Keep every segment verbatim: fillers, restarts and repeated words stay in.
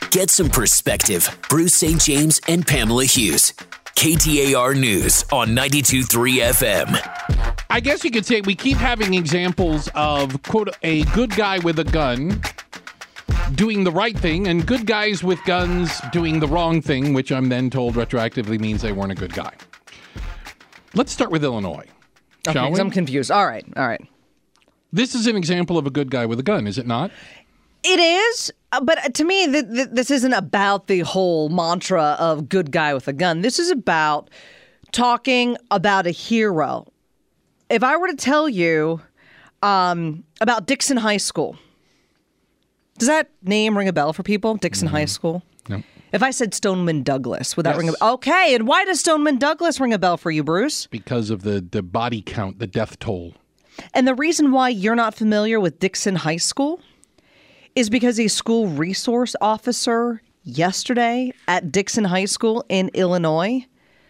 Get some perspective. Bruce Saint James and Pamela Hughes. K T A R News on ninety-two point three F M. I guess you could say we keep having examples of, quote, a good guy with a gun doing the right thing and good guys with guns doing the wrong thing, which I'm then told retroactively means they weren't a good guy. Let's start with Illinois, okay, shall we? I'm confused. All right, all right. This is an example of a good guy with a gun, is it not? It is, but to me, th- th- this isn't about the whole mantra of good guy with a gun. This is about talking about a hero. If I were to tell you um, about Dixon High School, does that name ring a bell for people? Dixon mm-hmm. High School? No. If I said Stoneman Douglas, would that yes. ring a bell? Okay, and why does Stoneman Douglas ring a bell for you, Bruce? Because of the, the body count, the death toll. And the reason why you're not familiar with Dixon High School is because a school resource officer yesterday at Dixon High School in Illinois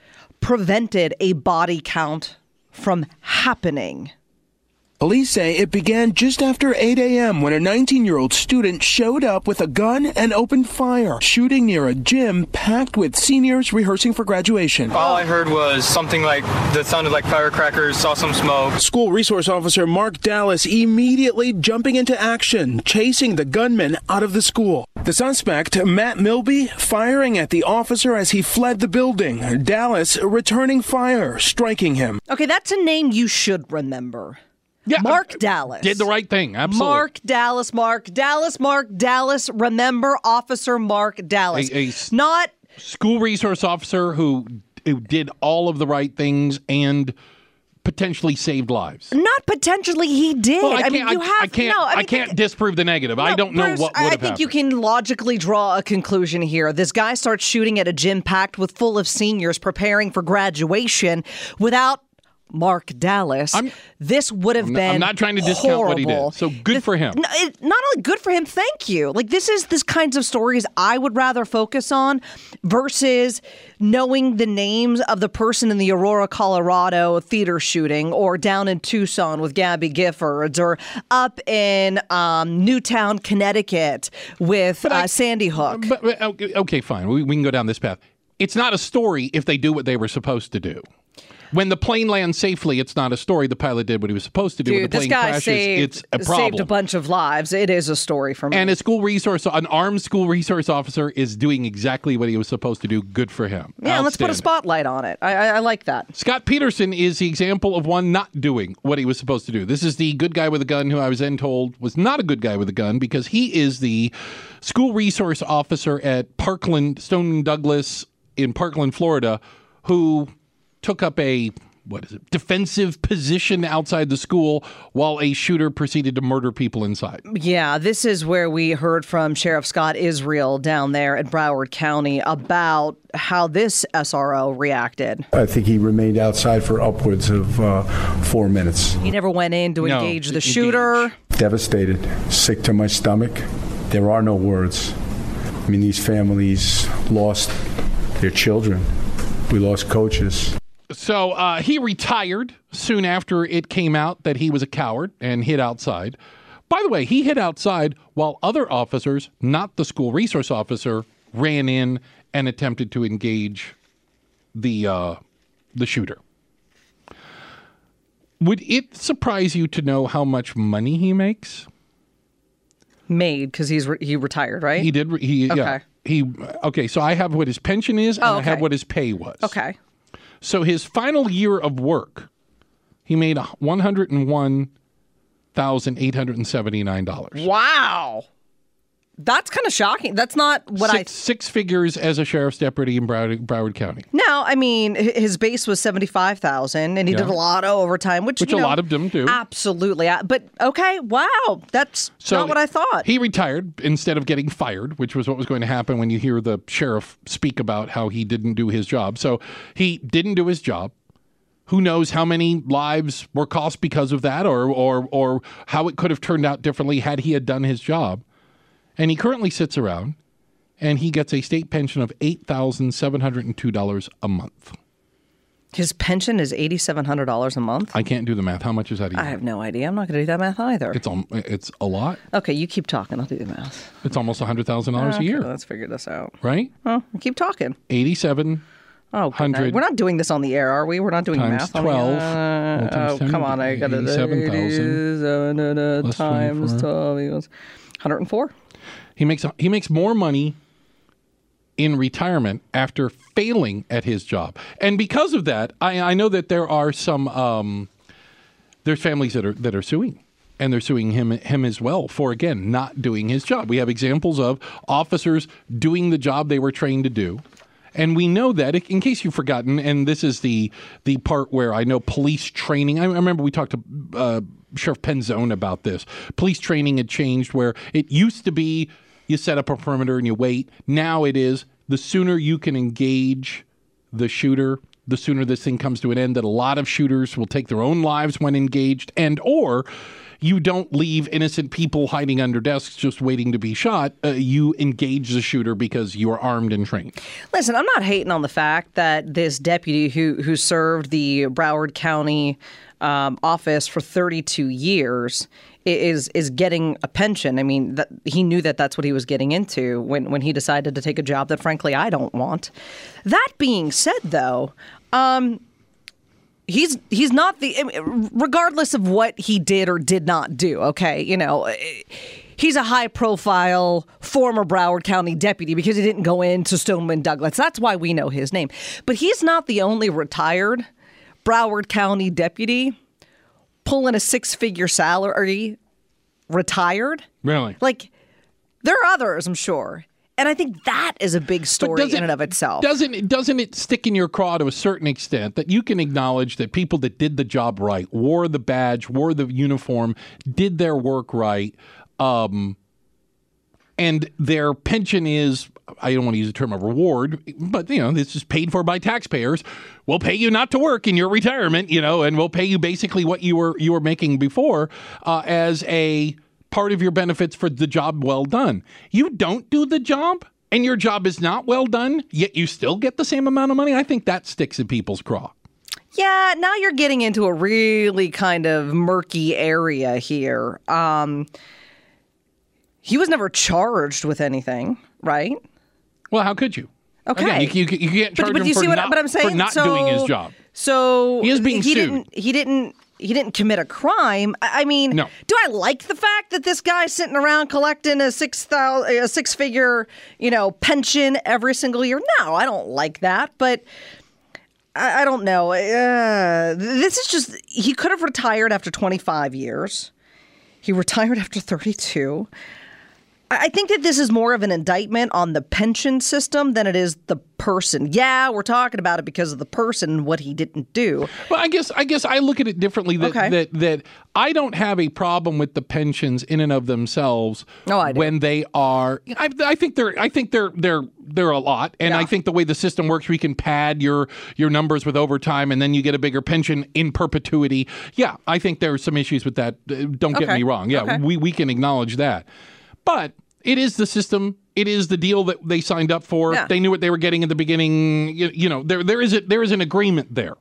prevented a body count from happening. Police say it began just after eight a.m. when a nineteen-year-old student showed up with a gun and opened fire, shooting near a gym packed with seniors rehearsing for graduation. All I heard was something like that sounded like firecrackers, saw some smoke. School resource officer Mark Dallas immediately jumping into action, chasing the gunman out of the school. The suspect, Matt Milby, firing at the officer as he fled the building. Dallas returning fire, striking him. Okay, that's a name you should remember. Yeah, Mark uh, Dallas. Did the right thing, absolutely. Mark Dallas, Mark Dallas, Mark Dallas. Remember Officer Mark Dallas. A, a Not school resource officer who, who did all of the right things and potentially saved lives. Not potentially, he did. Well, I, I can't, mean, you I, have I can't. no, I, mean, I can't think, disprove the negative. No, I don't know Bruce, what would have I think happened. you can logically draw a conclusion here. This guy starts shooting at a gym packed with full of seniors preparing for graduation without Mark Dallas. I'm, this would have I'm been not, I'm not trying to discount horrible. what he did. So good this, for him. No, it, not only good for him, thank you. Like this is this kinds of stories I would rather focus on versus knowing the names of the person in the Aurora, Colorado theater shooting, or down in Tucson with Gabby Giffords, or up in um, Newtown, Connecticut with uh, I, Sandy Hook. But, but, okay, fine. We, we can go down this path. It's not a story if they do what they were supposed to do. When the plane lands safely, it's not a story. The pilot did what he was supposed to do. Dude, when the plane this guy crashes, saved, it's a problem. saved a bunch of lives. It is a story for me. And a school resource, an armed school resource officer is doing exactly what he was supposed to do. Good for him. Yeah, let's put a spotlight on it. I, I, I like that. Scott Peterson is the example of one not doing what he was supposed to do. This is the good guy with a gun who I was then told was not a good guy with a gun because he is the school resource officer at Parkland, Stoneman Douglas in Parkland, Florida, who took up a what is it, defensive position outside the school while a shooter proceeded to murder people inside. Yeah, this is where we heard from Sheriff Scott Israel down there at Broward County about how this S R O reacted. I think he remained outside for upwards of uh, four minutes. He never went in to no, engage the engage. shooter. Devastated, sick to my stomach. There are no words. I mean, these families lost their children. We lost coaches. So uh, he retired soon after it came out that he was a coward and hid outside. By the way, he hid outside while other officers, not the school resource officer, ran in and attempted to engage the uh, the shooter. Would it surprise you to know how much money he makes? Made because he's re- he retired, right? He did. He okay. Yeah, he okay. So I have what his pension is, and oh, okay. I have what his pay was. Okay. So his final year of work, he made one hundred and one thousand eight hundred and seventy nine dollars. Wow. That's kind of shocking. That's not what six, I... Six figures as a sheriff's deputy in Broward, Broward County. No, I mean, his base was seventy-five thousand dollars, and he Yeah. did a lot of overtime, which, Which you a know, lot of them do. Absolutely. But, okay, wow. That's So not what I thought. He retired instead of getting fired, which was what was going to happen when you hear the sheriff speak about how he didn't do his job. So he didn't do his job. Who knows how many lives were cost because of that, or or or how it could have turned out differently had he had done his job. And he currently sits around, and he gets a state pension of eight thousand seven hundred two dollars a month. His pension is eight thousand seven hundred dollars a month? I can't do the math. How much is that a year? I have no idea. I'm not going to do that math either. It's, um, it's a lot. Okay, you keep talking. I'll do the math. It's almost one hundred thousand dollars okay, a year. Let's figure this out. Right? Oh, keep talking. eighty-seven Oh, hundred. We're not doing this on the air, are we? We're not doing times math on twelve. the air. Well, times oh, ten come on. I got to do eighty-seven thousand. times twelve equals one hundred four. He makes he makes more money in retirement after failing at his job. And because of that, I, I know that there are some um, there's families that are that are suing. And they're suing him him as well for, again, not doing his job. We have examples of officers doing the job they were trained to do. And we know that, in case you've forgotten, and this is the the part where I know police training. I remember we talked to uh, Sheriff Penzone about this. Police training had changed where it used to be you set up a perimeter and you wait. Now it is the sooner you can engage the shooter, the sooner this thing comes to an end, that a lot of shooters will take their own lives when engaged, and or you don't leave innocent people hiding under desks just waiting to be shot. Uh, you engage the shooter because you are armed and trained. Listen, I'm not hating on the fact that this deputy who who served the Broward County um, office for thirty-two years is is getting a pension. I mean, that, he knew that that's what he was getting into when, when he decided to take a job that, frankly, I don't want. That being said, though, um, He's he's not the, regardless of what he did or did not do, okay, you know, he's a high-profile former Broward County deputy because he didn't go into Stoneman Douglas. That's why we know his name. But he's not the only retired Broward County deputy pulling a six-figure salary retired. Really? Like, there are others, I'm sure. And I think that is a big story in and of itself. Doesn't it, doesn't it stick in your craw to a certain extent that you can acknowledge that people that did the job right, wore the badge, wore the uniform, did their work right, um, and their pension is, I don't want to use the term of reward, but, you know, this is paid for by taxpayers. We'll pay you not to work in your retirement, you know, and we'll pay you basically what you were you were making before uh, as a part of your benefits for the job well done. You don't do the job and your job is not well done, yet you still get the same amount of money. I think that sticks in people's craw. Yeah, now you're getting into a really kind of murky area here. Um, he was never charged with anything, right? Well, how could you? Okay. Again, you, you, you can't charge but, but him you for, see what, not, but I'm saying, for not so, doing his job. So he is being he sued. Didn't, he didn't. He didn't commit a crime. I mean, no. Do I like the fact that this guy's sitting around collecting a six thousand, a six figure, you know, pension every single year? No, I don't like that. But I, I don't know. Uh, this is just, he could have retired after twenty-five years. He retired after thirty-two. I think that this is more of an indictment on the pension system than it is the person. Yeah, we're talking about it because of the person and what he didn't do. Well, I guess I guess I look at it differently. That Okay. that, that I don't have a problem with the pensions in and of themselves. Oh, I do. When they are, I, I think they're I think they're they're they're a lot, and Yeah. I think the way the system works, we can pad your your numbers with overtime, and then you get a bigger pension in perpetuity. Yeah, I think there are some issues with that. Uh, Don't get Okay. me wrong. Yeah, Okay. we we can acknowledge that, but it is the system. It is the deal that they signed up for. Yeah. They knew what they were getting at the beginning. You, you know, there there is a, there is an agreement there.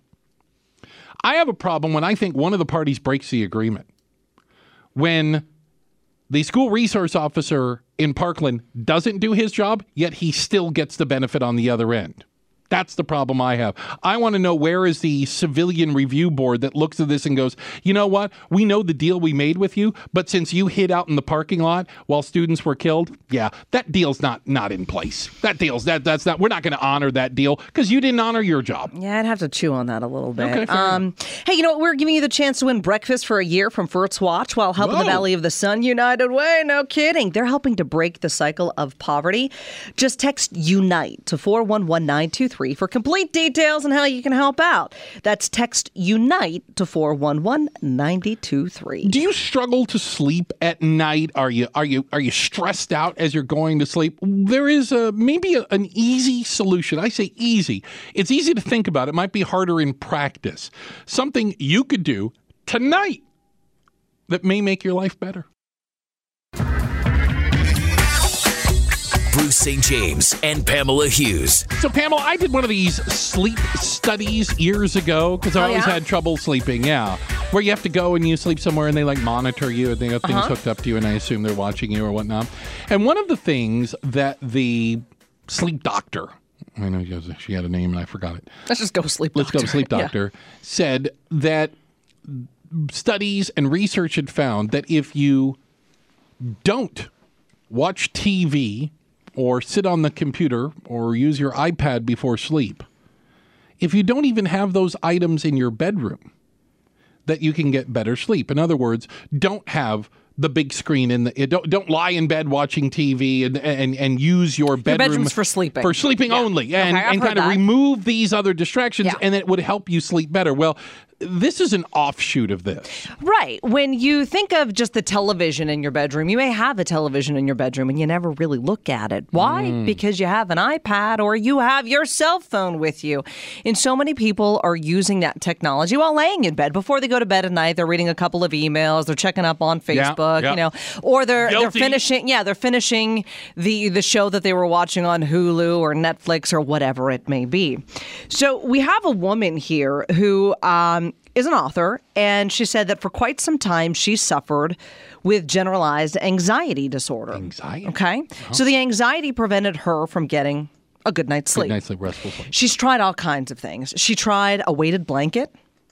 I have a problem when I think one of the parties breaks the agreement. When the school resource officer in Parkland doesn't do his job, yet he still gets the benefit on the other end. That's the problem I have. I want to know, where is the civilian review board that looks at this and goes, you know what? We know the deal we made with you, but since you hid out in the parking lot while students were killed, yeah, that deal's not not in place. That deal's that that's not. We're not going to honor that deal because you didn't honor your job. Yeah, I'd have to chew on that a little bit. Okay, fair um, hey, you know what? We're giving you the chance to win breakfast for a year from First Watch while helping Whoa. the Valley of the Sun United Way. No kidding. They're helping to break the cycle of poverty. Just text UNITE to four one one nine two three for complete details on how you can help out. That's text UNITE to four one one nine two three. Do you struggle to sleep at night? Are you are you are you stressed out as you're going to sleep? There is a maybe a, an easy solution. I say easy. It's easy to think about. It might be harder in practice. Something you could do tonight that may make your life better. Bruce Saint James and Pamela Hughes. So, Pamela, I did one of these sleep studies years ago because I Oh, always yeah? had trouble sleeping. Yeah. Where you have to go and you sleep somewhere and they like monitor you and they have things Uh-huh. hooked up to you and I assume they're watching you or whatnot. And one of the things that the sleep doctor, I know she had a name and I forgot it. Let's just go sleep Let's doctor. go sleep Yeah. doctor, said that studies and research had found that if you don't watch T V or sit on the computer or use your iPad before sleep, if you don't even have those items in your bedroom, that you can get better sleep. In other words, don't have the big screen in the don't don't lie in bed watching T V and and, and use your bedroom bedroom's for sleeping. for sleeping Yeah. only and, Okay, I've and heard kind of that. remove these other distractions Yeah. and it would help you sleep better. Well, this is an offshoot of this. Right. When you think of just the television in your bedroom, you may have a television in your bedroom and you never really look at it. Why? Mm. Because you have an iPad or you have your cell phone with you. And so many people are using that technology while laying in bed. Before they go to bed at night, they're reading a couple of emails, they're checking up on Yeah, Facebook, yeah. you know, or they're they're Guilty. finishing yeah, they're finishing the the show that they were watching on Hulu or Netflix or whatever it may be. So we have a woman here who um is an author, and she said that for quite some time she suffered with generalized anxiety disorder. Anxiety? Okay. So the anxiety prevented her from getting a good night's sleep. Good night's sleep, restful sleep. She's tried all kinds of things. She tried a weighted blanket.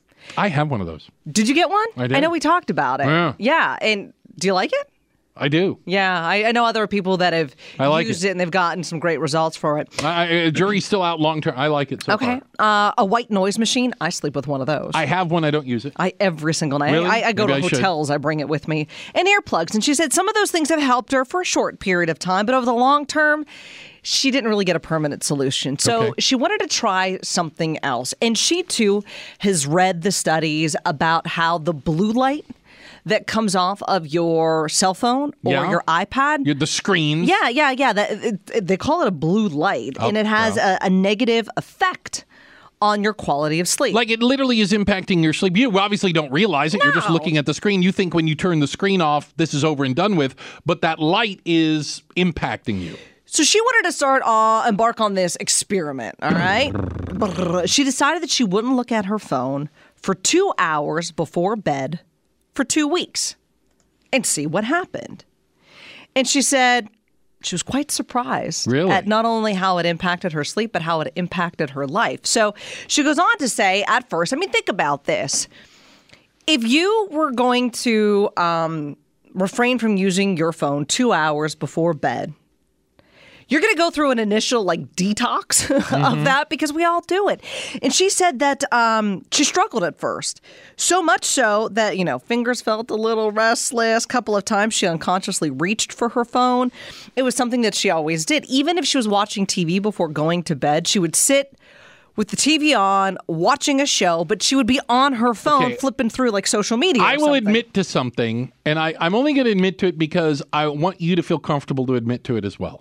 I have one of those. Did you get one? I did. I know we talked about it. Yeah. Yeah. And do you like it? I do. Yeah, I, I know other people that have I like used it. it. and they've gotten some great results for it. I, I, jury's still out long term. I like it so Okay, far. uh, a white noise machine. I sleep with one of those. I have one. I don't use it. I every single night. Really? I, I go Maybe to I should. hotels. I bring it with me. And earplugs. And she said some of those things have helped her for a short period of time, but over the long term, she didn't really get a permanent solution. So Okay. she wanted to try something else. And she too has read the studies about how the blue light that comes off of your cell phone or Yeah. your iPad. You're the screens. Yeah, yeah, yeah. That, it, it- they call it a blue light, and Oh, it has yeah. a, a negative effect on your quality of sleep. Like it literally is impacting your sleep. You obviously don't realize it. You're just No. looking at the screen. You think when you turn the screen off, this is over and done with, but that light is impacting you. So she wanted to start uh, embark on this experiment, all right? She decided that she wouldn't look at her phone for two hours before bed for two weeks and see what happened. And she said she was quite surprised Really? at not only how it impacted her sleep, but how it impacted her life. So she goes on to say, at first, I mean, think about this. If you were going to um, refrain from using your phone two hours before bed, you're going to go through an initial like detox of that because we all do it. And she said that um, she struggled at first, so much so that, you know, fingers felt a little restless. A couple of times she unconsciously reached for her phone. It was something that she always did. Even if she was watching T V before going to bed, she would sit with the T V on, watching a show, but she would be on her phone Okay. flipping through like social media. or I will something. admit to something, and I, I'm only going to admit to it because I want you to feel comfortable to admit to it as well.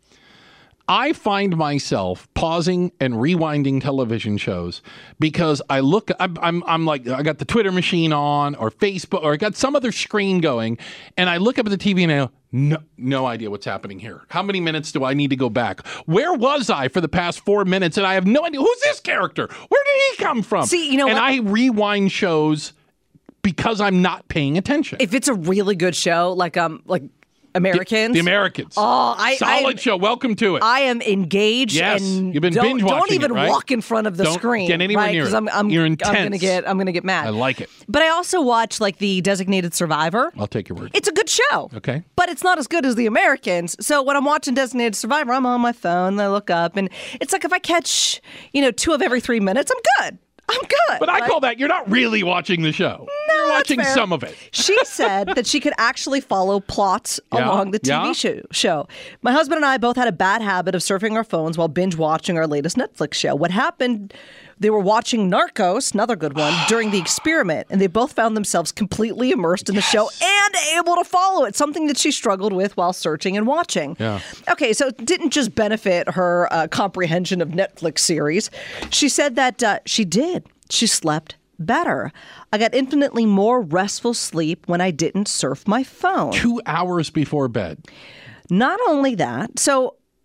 I find myself pausing and rewinding television shows because I look, I'm, I'm, I'm like, I got the Twitter machine on or Facebook or I got some other screen going and I look up at the T V and I go, no, no idea what's happening here. How many minutes do I need to go back? Where was I for the past four minutes? And I have no idea. Who's this character? Where did he come from? See, you know and what? I rewind shows because I'm not paying attention. If it's a really good show, like um, like Americans, The Americans. Oh, I- Solid I- show. Welcome to it. I am engaged. Yes, and you've been don't, binge Don't watching even it, right? walk in front of the Don't screen. get anywhere right? near 'Cause it. I'm, I'm, You're I'm gonna intense. get. I'm gonna get mad. I like it. But I also watch like the Designated Survivor. I'll take your word. It's a good show. Okay. But it's not as good as the Americans. So when I'm watching Designated Survivor, I'm on my phone. I look up, and it's like if I catch, you know, two of every three minutes, I'm good. I'm good. But I right? call that you're not really watching the show. No, you're that's watching fair. some of it. She said that she could actually follow plots Yeah, along the T V yeah. show, show. My husband and I both had a bad habit of surfing our phones while binge watching our latest Netflix show. What happened? They were watching Narcos, another good one, during the experiment, and they both found themselves completely immersed in the show and able to follow it, something that she struggled with while searching and watching. Yeah. Okay, so it didn't just benefit her uh, comprehension of Netflix series. She said that uh, she did. She slept better. I got infinitely more restful sleep when I didn't surf my phone. Two hours before bed. Not only that, so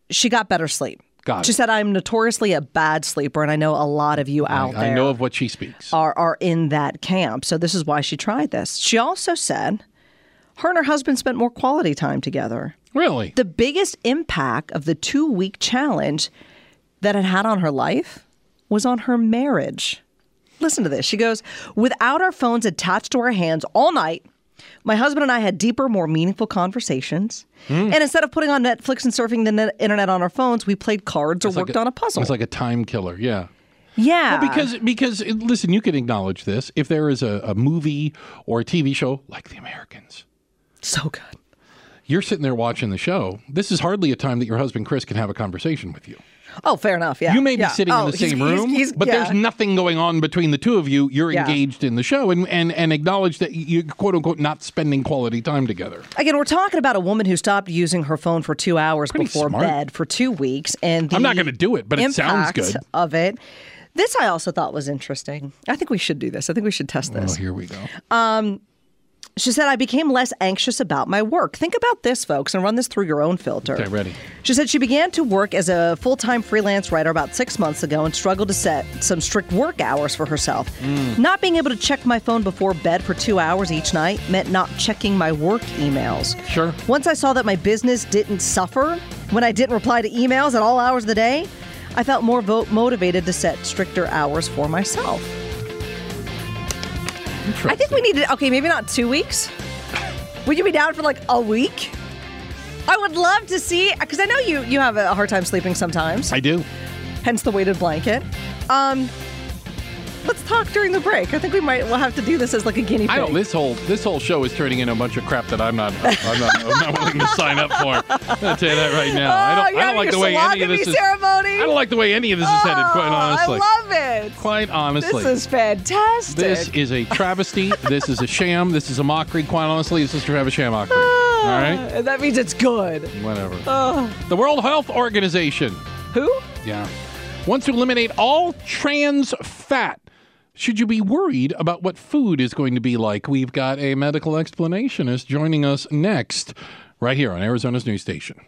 she got better sleep. Got she it. said, I'm notoriously a bad sleeper, and I know a lot of you out I, there I know of what she speaks. are, are in that camp. So this is why she tried this. She also said her and her husband spent more quality time together. Really? The biggest impact of the two-week challenge that it had on her life was on her marriage. Listen to this. She goes, without our phones attached to our hands all night, my husband and I had deeper, more meaningful conversations. Mm. And instead of putting on Netflix and surfing the net internet on our phones, we played cards or it's worked like a, on a puzzle. It's like a time killer, yeah. Yeah. Well, because, because listen, you can acknowledge this. If there is a, a movie or a T V show like The Americans. So good. You're sitting there watching the show. This is hardly a time that your husband, Chris, can have a conversation with you. Oh, fair enough, yeah. You may be yeah. sitting oh, in the same he's, room, he's, he's, but yeah. there's nothing going on between the two of you. You're Yeah. engaged in the show and, and, and acknowledge that you're, quote unquote, not spending quality time together. Again, we're talking about a woman who stopped using her phone for two hours Pretty before smart. bed for two weeks. And the I'm not going to do it, but it sounds impact good. of it. This I also thought was interesting. I think we should do this. I think we should test Oh, this. here we go. Um, she said, I became less anxious about my work. Think about this, folks, and run this through your own filter. Okay, ready. She said she began to work as a full-time freelance writer about six months ago and struggled to set some strict work hours for herself. Mm. Not being able to check my phone before bed for two hours each night meant not checking my work emails. Sure. Once I saw that my business didn't suffer when I didn't reply to emails at all hours of the day, I felt more vo- motivated to set stricter hours for myself. I think we need to, okay, maybe not two weeks. Would you be down for like a week? I would love to see, because I know you you have a hard time sleeping sometimes. I do. Hence the weighted blanket. Um, let's talk during the break. I think we might, we'll have to do this as like a guinea pig. I don't. This whole this whole show is turning into a bunch of crap that I'm not. I'm not, I'm not willing to sign up for. I'm gonna tell you that right now. Oh, I don't. you're I don't like having the way your any of this is. ceremony? I don't like the way any of this is headed. Quite Oh, honestly. I love it. Quite honestly. This is fantastic. This is a travesty. This is a sham. This is a mockery. Quite honestly, this is Travis Sham mockery. All right. And that means it's good. Whatever. Oh. The World Health Organization. Who? Yeah. Wants to eliminate all trans fat. Should you be worried about what food is going to be like? We've got a medical explanationist joining us next, right here on Arizona's news station.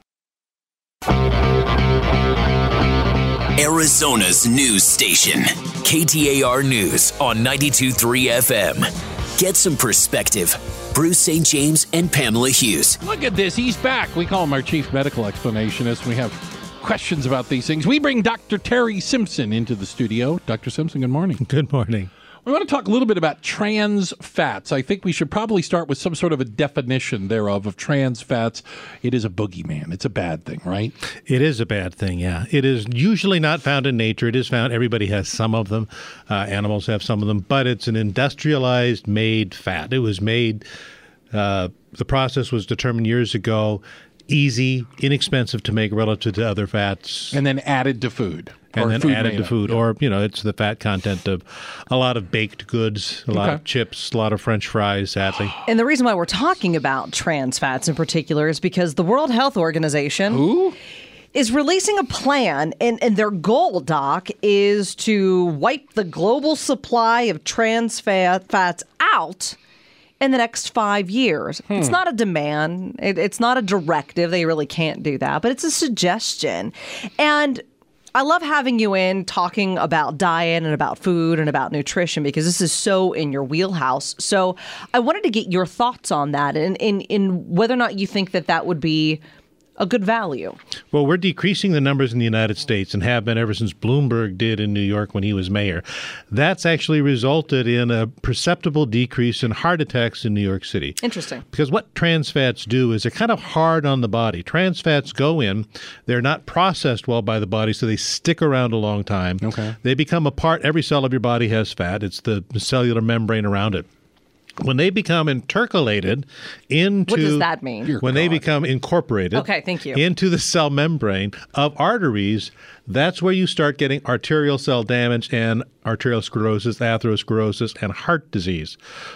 Arizona's news station, K T A R News on ninety-two point three F M. Get some perspective. Bruce Saint James and Pamela Hughes. Look at this. He's back. We call him our chief medical explanationist. We have questions about these things. We bring Doctor Terry Simpson into the studio. Doctor Simpson, good morning. Good morning. We want to talk a little bit about trans fats. I think we should probably start with some sort of a definition thereof of trans fats. It is a boogeyman. It's a bad thing, right? It is a bad thing, yeah. It is usually not found in nature. It is found, everybody has some of them. Uh, animals have some of them, but it's an industrialized made fat. It was made, uh, the process was determined years ago, easy, inexpensive to make relative to other fats. And then added to food. And or then food added made to up. food. Yeah. Or, you know, it's the fat content of a lot of baked goods, a lot Okay. of chips, a lot of French fries, sadly. And the reason why we're talking about trans fats in particular is because the World Health Organization Ooh. is releasing a plan, and, and their goal, Doc, is to wipe the global supply of trans fat, fats out in the next five years. Hmm. It's not a demand. It, it's not a directive. They really can't do that, but it's a suggestion. And I love having you in talking about diet and about food and about nutrition because this is so in your wheelhouse. So I wanted to get your thoughts on that and in, in whether or not you think that that would be a good value. Well, we're decreasing the numbers in the United States and have been ever since Bloomberg did in New York when he was mayor. That's actually resulted in a perceptible decrease in heart attacks in New York City. Interesting. Because what trans fats do is they're kind of hard on the body. Trans fats go in, they're not processed well by the body, so they stick around a long time. Okay. They become a part, every cell of your body has fat. It's the cellular membrane around it. When they become intercalated into... What does that mean? Dear When they God. become incorporated Okay, thank you. into the cell membrane of arteries, that's where you start getting arterial cell damage and arterial sclerosis, atherosclerosis, and heart disease.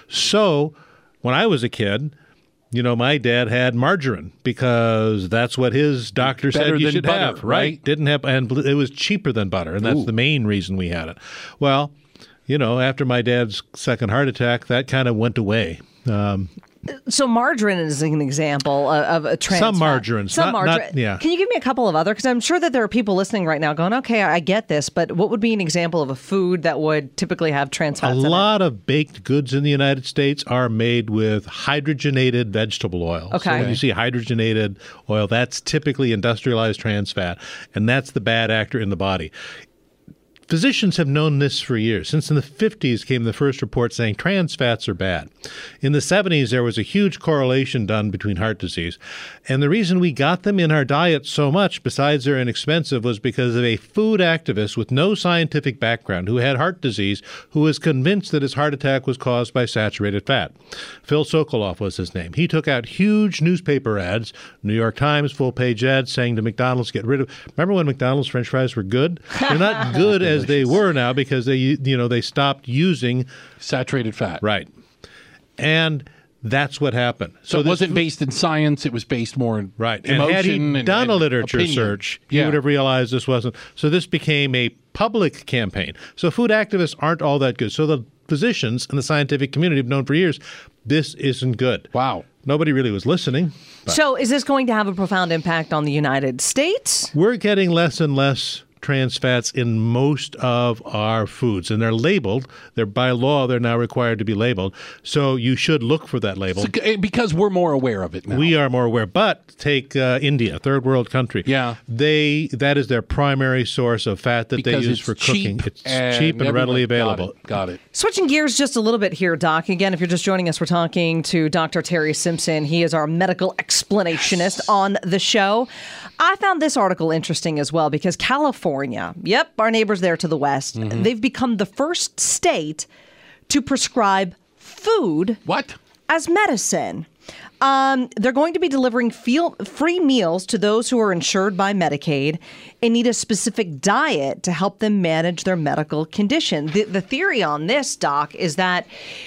So when I was a kid, you know, my dad had margarine because that's what his doctor Better said you than should butter, have, right? Didn't have, and it was cheaper than butter, and that's Ooh. the main reason we had it. Well, you know, after my dad's second heart attack, that kind of went away. Um, So margarine is an example of, of a trans Some fat. margarines, Some not- margarine. not- yeah. Can you give me a couple of other? Because I'm sure that there are people listening right now going, okay, I get this, but what would be an example of a food that would typically have trans A fats in it? lot of baked goods in the United States are made with hydrogenated vegetable oil. Okay. So when you see hydrogenated oil, that's typically industrialized trans fat, and that's the bad actor in the body. Physicians have known this for years. Since in the fifties came the first report saying trans fats are bad. In the seventies, there was a huge correlation done between heart disease. And the reason we got them in our diet so much, besides they're inexpensive, was because of a food activist with no scientific background who had heart disease, who was convinced that his heart attack was caused by saturated fat. Phil Sokoloff was his name. He took out huge newspaper ads, New York Times full-page ads saying to McDonald's, get rid of... Remember when McDonald's French fries were good? They're not good as they were now because they, you know, they stopped using saturated fat. Right. And that's what happened. So, it this wasn't food- based in science. It was based more in right. emotion. And had he and, done and a literature opinion. search, he Yeah. would have realized this wasn't. So this became a public campaign. So food activists aren't all that good. So the physicians and the scientific community have known for years, this isn't good. Wow. Nobody really was listening. So is this going to have a profound impact on the United States? We're getting less and less trans fats in most of our foods, and they're labeled. They're by law, they're now required to be labeled. So you should look for that label. So, because we're more aware of it now. We are more aware. But take uh, India, third world country. Yeah. They that is their primary source of fat that because they use it's for cheap cooking. It's cheap and everyone- readily got available. it, Got it. Switching gears just a little bit here, Doc. Again, if you're just joining us, we're talking to Doctor Terry Simpson. He is our medical explanationist on the show. I found this article interesting as well because California, yep, our neighbors there to the west, Mm-hmm. they've become the first state to prescribe food What? as medicine. Um, they're going to be delivering feel, free meals to those who are insured by Medicaid and need a specific diet to help them manage their medical condition. The, the theory on this, Doc, is that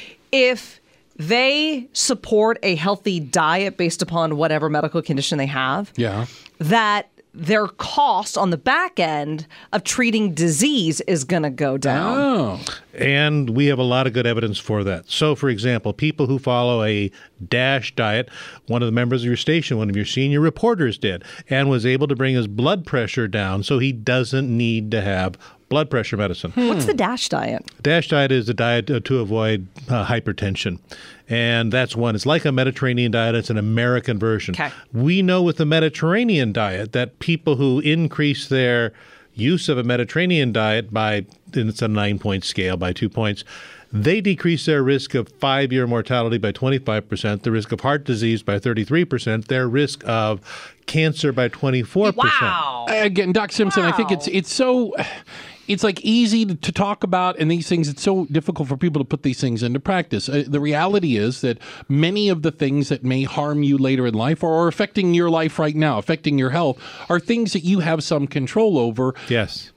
if they support a healthy diet based upon whatever medical condition they have, Yeah. that their cost on the back end of treating disease is going to go down. Oh. And we have a lot of good evidence for that. So, for example, people who follow a DASH diet, one of the members of your station, one of your senior reporters did, and was able to bring his blood pressure down so he doesn't need to have blood pressure medicine. What's the DASH diet? DASH diet is a diet uh, to avoid uh, hypertension. And that's one. It's like a Mediterranean diet. It's an American version. Okay. We know with the Mediterranean diet that people who increase their use of a Mediterranean diet by, and it's a nine-point scale, by two points, they decrease their risk of five-year mortality by twenty-five percent, the risk of heart disease by thirty-three percent, their risk of cancer by twenty-four percent. Wow. Again, Doc Simpson, I think it's it's so it's like easy to, to talk about, and these things, it's so difficult for people to put these things into practice. Uh, the reality is that many of the things that may harm you later in life or are affecting your life right now, affecting your health, are things that you have some control over. Yes.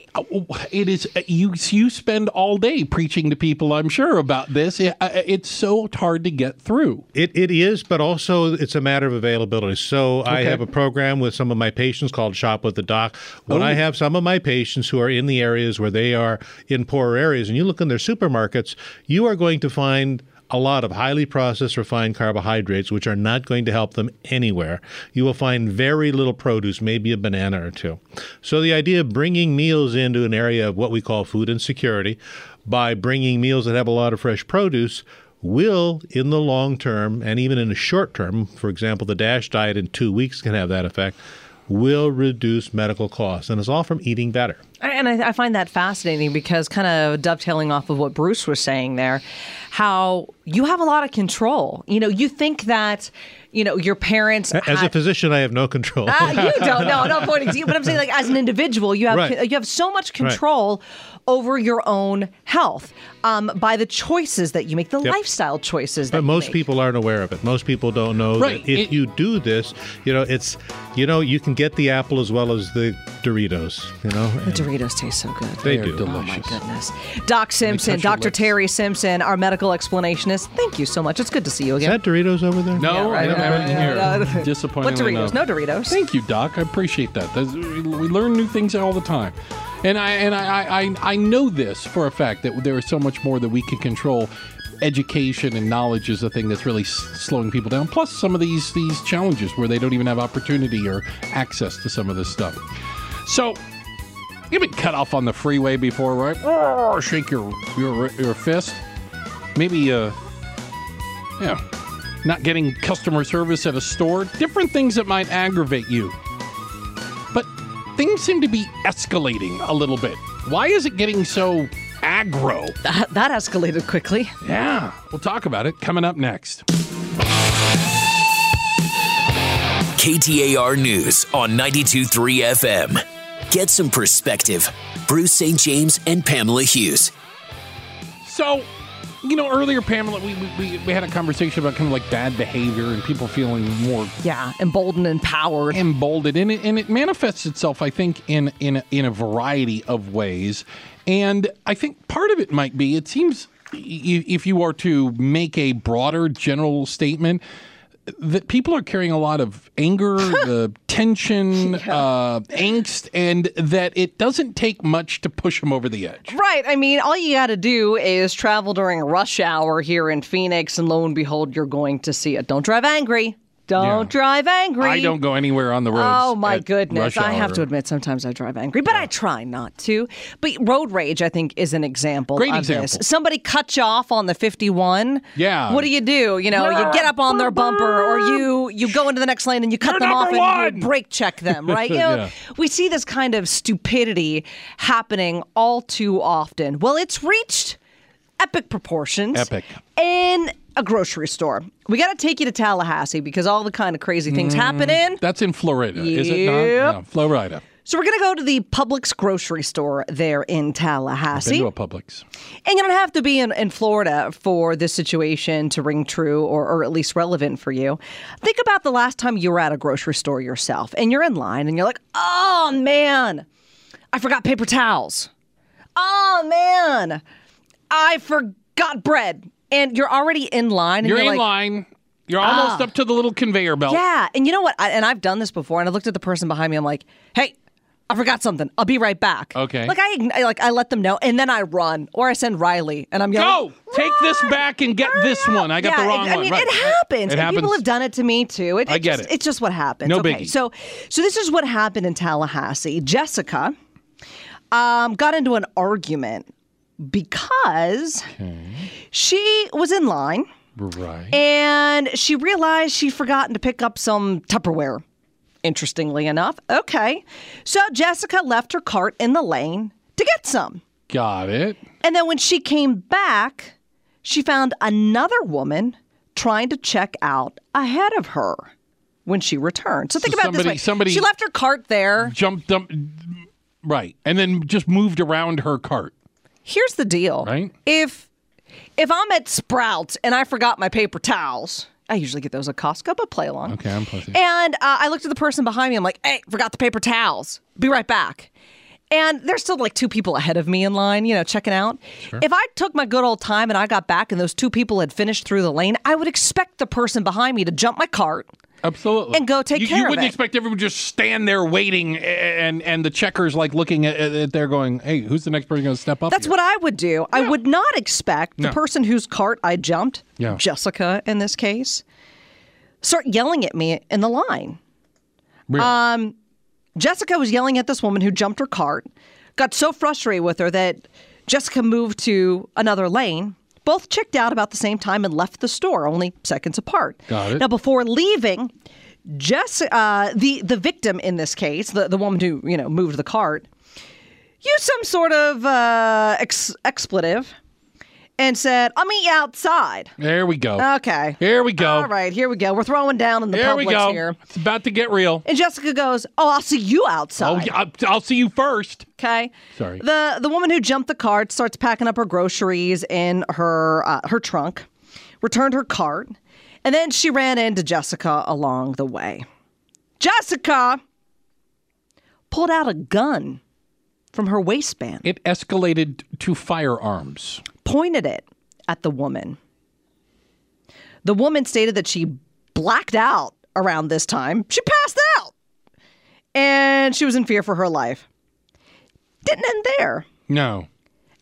It is you. You spend all day preaching to people, I'm sure, about this. It, it's so hard to get through. It it is, but also it's a matter of availability. So I Okay. have a program with some of my patients called Shop with the Doc. When Oh. I have some of my patients who are in the areas where they are in poorer areas, and you look in their supermarkets, you are going to find a lot of highly processed refined carbohydrates, which are not going to help them anywhere. You will find very little produce, maybe a banana or two. So the idea of bringing meals into an area of what we call food insecurity by bringing meals that have a lot of fresh produce will, in the long term, and even in the short term, for example, the DASH diet in two weeks can have that effect, will reduce medical costs. And it's all from eating better. And I, I find that fascinating because kind of dovetailing off of what Bruce was saying there, how you have a lot of control. You know, you think that, you know, your parents. As a had- physician, I have no control. Ah, you don't. No, no, I'm pointing to you. But I'm saying, like, as an individual, you have Right. you have so much control over your own health um, by the choices that you make, the Yep. lifestyle choices. That But you most make. people aren't aware of it. Most people don't know Right. that if It- you do this, you know, it's, you know, you can get the apple as well as the Doritos, you know. The Doritos taste so good. They They're do. Oh my delicious. goodness. Doc Simpson, touch your Doctor lips. Terry Simpson, our medical explanationist. Thank you so much. It's good to see you Is again. that Doritos over there? No, Yeah, right. I don't have anything here. Uh, Disappointingly, What Doritos? No Doritos. Thank you, Doc. I appreciate that. That's, we learn new things all the time, and I and I, I I know this for a fact that there is so much more that we can control. education and knowledge is the thing that's really s- slowing people down. Plus, some of these these challenges where they don't even have opportunity or access to some of this stuff. So, you've been cut off on the freeway before, right? Oh, shake your your your fist. Maybe, uh, yeah, not getting customer service at a store. Different things that might aggravate you. But things seem to be escalating a little bit. Why is it getting so aggro? That, that escalated quickly. Yeah, we'll talk about it coming up next. K T A R News on ninety-two point three F M. Get some perspective. Bruce Saint James and Pamela Hughes. So, you know, earlier, Pamela, we, we we had a conversation about kind of like bad behavior and people feeling more Yeah, emboldened and empowered. emboldened, and it, and it manifests itself, I think, in in a, in a variety of ways. And I think part of it might be, it seems, if you are to make a broader general statement, that people are carrying a lot of anger, the tension, yeah. uh, angst, and that it doesn't take much to push them over the edge. Right. I mean, all you got to do is travel during rush hour here in Phoenix, and lo and behold, you're going to see it. Don't drive angry. Don't yeah. drive angry. I don't go anywhere on the roads. Oh, my goodness. I have to admit, sometimes I drive angry, but yeah. I try not to. But road rage, I think, is an example Great of example. This. Somebody cuts you off on the fifty-one. Yeah. What do you do? You know, you get up on their bumper, or you, you go into the next lane and you cut You're them off one. and you brake check them, right? You know, yeah. We see this kind of stupidity happening all too often. Well, it's reached epic proportions. Epic. In a grocery store. We got to take you to Tallahassee because all the kind of crazy things mm, happen in. That's in Florida, yep. is it not? No, Florida. So we're going to go to the Publix grocery store there in Tallahassee. I've been to a Publix. And you don't have to be in, in Florida for this situation to ring true or, or at least relevant for you. Think about the last time you were at a grocery store yourself and you're in line and you're like, oh, man, I forgot paper towels. Oh, man, I forgot bread. And you're already in line. And you're, you're in like, line. You're almost ah. up to the little conveyor belt. Yeah. And you know what? I, and I've done this before. And I looked at the person behind me. I'm like, hey, I forgot something. I'll be right back. Okay. Like I, I like I let them know. And then I run. Or I send Riley. And I'm yelling, go! Take this back and get this one. I got yeah, the wrong it, I one. mean, right. it happens. It and happens. people have done it to me, too. It, it I get just, it. It's just what happens. No okay. biggie. So, so this is what happened in Tallahassee. Jessica um, got into an argument because okay. she was in line. Right. And she realized she'd forgotten to pick up some Tupperware, interestingly enough. Okay. So Jessica left her cart in the lane to get some. Got it. And then when she came back, she found another woman trying to check out ahead of her when she returned. So think so about somebody, it this way. Somebody she left her cart there. Jumped up. Right. And then just moved around her cart. Here's the deal. Right. If if I'm at Sprouts and I forgot my paper towels, I usually get those at Costco, but play along. Okay, I'm pussy. And uh, I looked at the person behind me. I'm like, hey, forgot the paper towels. Be right back. And there's still like two people ahead of me in line, you know, checking out. Sure. If I took my good old time and I got back and those two people had finished through the lane, I would expect the person behind me to jump my cart. Absolutely. And go take you, care you of it. You wouldn't expect everyone to just stand there waiting and and the checkers like looking at it there going, hey, who's the next person going to step up That's here? what I would do. Yeah. I would not expect the no. person whose cart I jumped, yeah. Jessica in this case, start yelling at me in the line. Really? Um, Jessica was yelling at this woman who jumped her cart, got so frustrated with her that Jessica moved to another lane. Both checked out about the same time and left the store, only seconds apart. Got it. Now, before leaving, Jess, uh, the the victim in this case, the, the woman who you know moved the cart, used some sort of uh, ex- expletive and said, "I'll meet you outside." There we go. Okay. Here we go. All right, here we go. We're throwing down in the here we go. here. It's about to get real. And Jessica goes, "Oh, I'll see you outside." Oh, yeah, I'll, I'll see you first. Okay. Sorry. The the woman who jumped the cart starts packing up her groceries in her uh, her trunk, returned her cart, and then she ran into Jessica along the way. Jessica pulled out a gun from her waistband. It escalated to firearms. Pointed it at the woman. The woman stated that she blacked out around this time. She passed out. And she was in fear for her life. Didn't end there. No.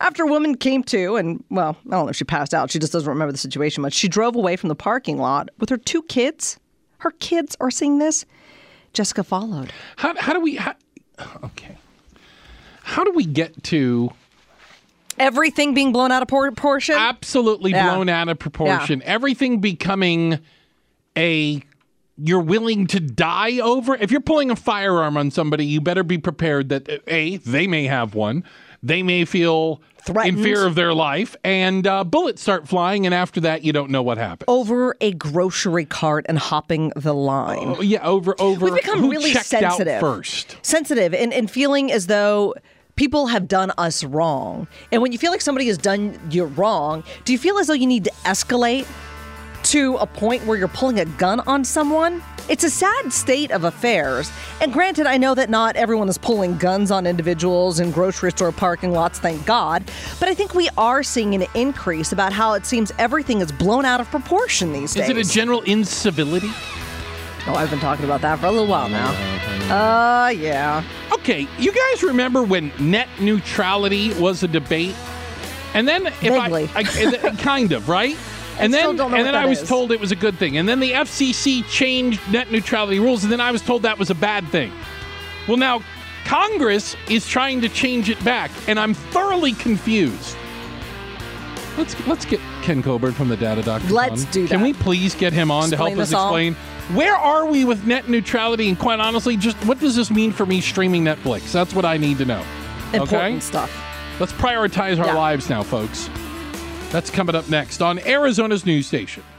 After a woman came to, and, well, I don't know if she passed out. She just doesn't remember the situation much. She drove away from the parking lot with her two kids. Her kids are seeing this. Jessica followed. How, how do we... How, okay. How do we get to... Everything being blown out of proportion? Absolutely Yeah. blown out of proportion. Yeah. Everything becoming a... You're willing to die over? If you're pulling a firearm on somebody, you better be prepared that, A, they may have one. They may feel Threatened. in fear of their life, and uh, bullets start flying, and after that, you don't know what happens. Over a grocery cart and hopping the line. Oh, yeah, over over. We've become who really checked sensitive. out first. Sensitive and, and feeling as though people have done us wrong. And when you feel like somebody has done you wrong, do you feel as though you need to escalate to a point where you're pulling a gun on someone? It's a sad state of affairs. And granted, I know that not everyone is pulling guns on individuals in grocery store parking lots, thank God. But I think we are seeing an increase about how it seems everything is blown out of proportion these days. Is it a general incivility? Oh, I've been talking about that for a little while now. Uh, yeah. Okay, you guys remember when net neutrality was a debate? And then if Vaguely. I, I kind of, right? And I then still don't know and what then I that was is. told it was a good thing. And then the F C C changed net neutrality rules, and then I was told that was a bad thing. Well, now Congress is trying to change it back, and I'm thoroughly confused. Let's let's get Ken Coburn from the Data Doctor. Let's on. do that. Can we please get him on Explain to help us this all. explain where are we with net neutrality, and quite honestly, just what does this mean for me streaming Netflix? That's what I need to know. Important Okay? stuff. Let's prioritize our Yeah. lives now, folks. That's coming up next on Arizona's news station.